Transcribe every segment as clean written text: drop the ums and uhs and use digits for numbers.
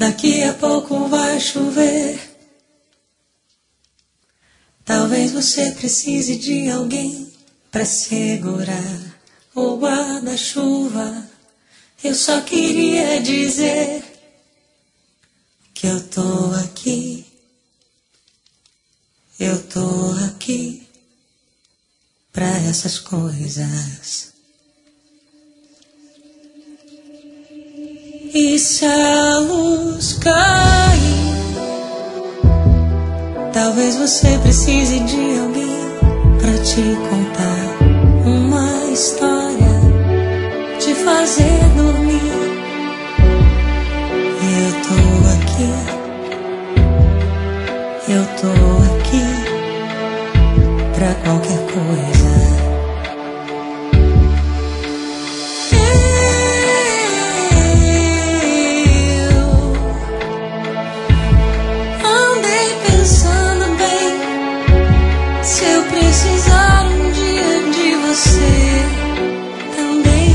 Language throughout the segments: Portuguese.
Daqui a pouco vai chover. Talvez você precise de alguém pra segurar o guarda-chuva. Eu só queria dizer que eu tô aqui. Eu tô aqui pra essas coisas. E se a luz cair, talvez você precise de alguém pra te contar uma história, te fazer dormir. E eu tô aqui, eu tô aqui pra qualquer coisa. Precisar um dia de você também.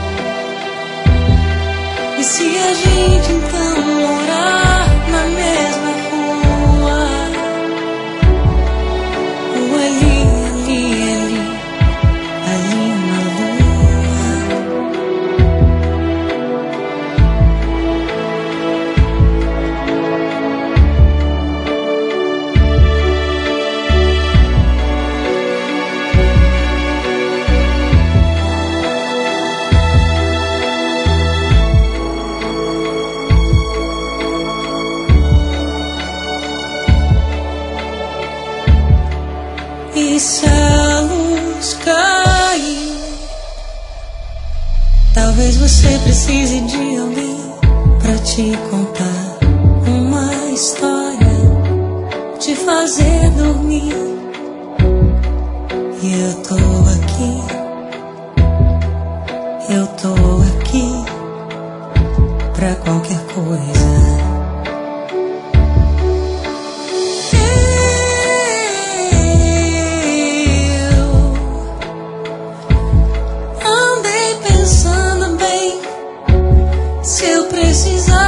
E se a gente então morar na mesma rua, ou ali na lua. E se a luz cair, talvez você precise de alguém pra te contar uma história, te fazer dormir. E eu tô aqui pra qualquer coisa. Se eu precisar